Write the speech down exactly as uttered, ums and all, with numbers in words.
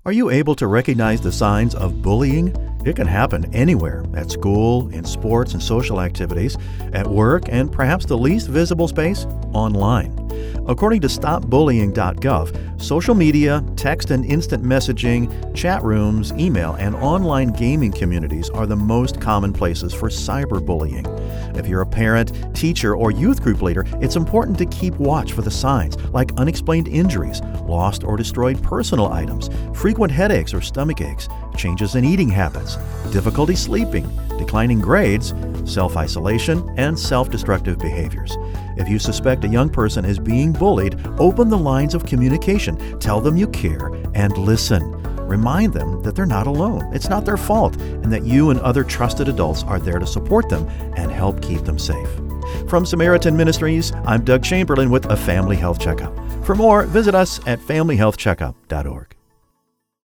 Are you able to recognize the signs of bullying? It can happen anywhere, at school, in sports and social activities, at work, and perhaps the least visible space, online. According to stop bullying dot gov, social media, text and instant messaging, chat rooms, email, and online gaming communities are the most common places for cyberbullying. If you're a parent, teacher, or youth group leader, it's important to keep watch for the signs like unexplained injuries, lost or destroyed personal items, frequent headaches or stomach aches, changes in eating habits, difficulty sleeping, declining grades, self-isolation, and self-destructive behaviors. If you suspect a young person is being bullied, open the lines of communication, tell them you care, and listen. Remind them that they're not alone, it's not their fault, and that you and other trusted adults are there to support them and help keep them safe. From Samaritan Ministries, I'm Doug Chamberlain with a Family Health Checkup. For more, visit us at family health checkup dot org.